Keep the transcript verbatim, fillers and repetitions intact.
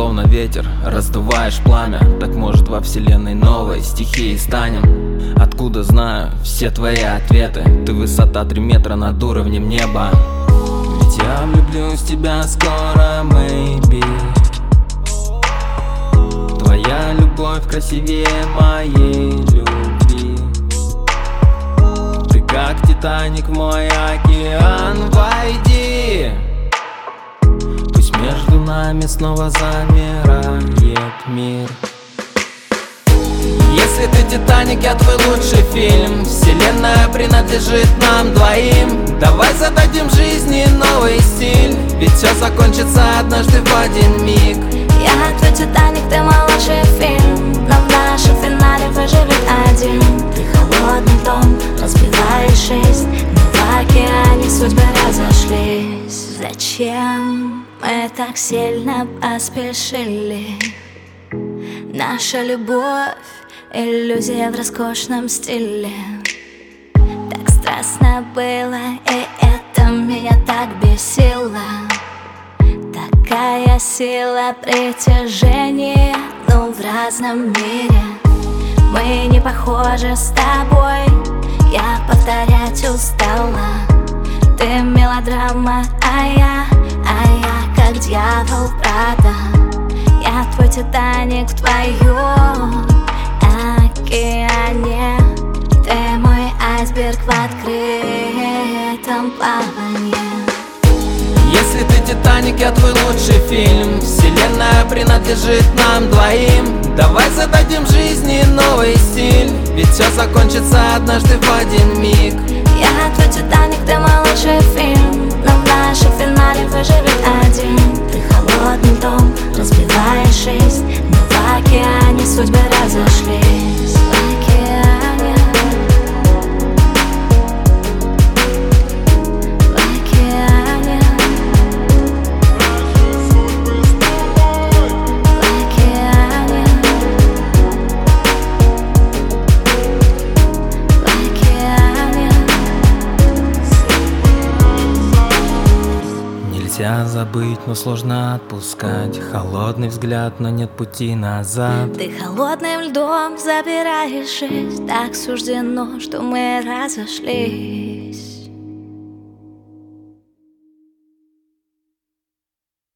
словно ветер, раздуваешь пламя. Так может во вселенной новой стихии станем. Откуда знаю все твои ответы? Ты высота три метра над уровнем неба. Ведь я влюблюсь в тебя скоро, maybe. Твоя любовь красивее моей любви. Ты как Титаник в мой океан, войди. Пусть между нами снова замирает мир. Если ты Титаник, я твой лучший фильм. Вселенная принадлежит нам двоим. Давай зададим жизни новый стиль, ведь все закончится однажды в один миг. Я твой Титаник, ты мой лучший фильм, но в нашем финале выживет один. Ты холодный дом, разбиваешь жизнь, но в океане судьбы разошлись. Зачем мы так сильно поспешили? Наша любовь — иллюзия в роскошном стиле. Так страстно было, и это меня так бесило. Такая сила притяжения, но в разном мире. Мы не похожи с тобой, я повторять устала. Ты мелодрама, а я, а я как дьявол Прада. Я твой Титаник в твоем океане. Ты мой айсберг в открытом плавании. Если ты Титаник, я твой лучший фильм. Вселенная принадлежит нам двоим. Давай зададим жизни новый стиль, ведь все закончится однажды в один миг. Я твой Титаник, ты мой лучший фильм, но в нашем финале выживет один. Ты холодный дом, разбиваешь жизнь, но в океане судьбы разошлись. В океане, в океане, в океане, в океане. Нельзя забыть, но сложно отпускать. Холодный взгляд, но нет пути назад. Ты холодным льдом забираешь жизнь. Так суждено, что мы разошлись.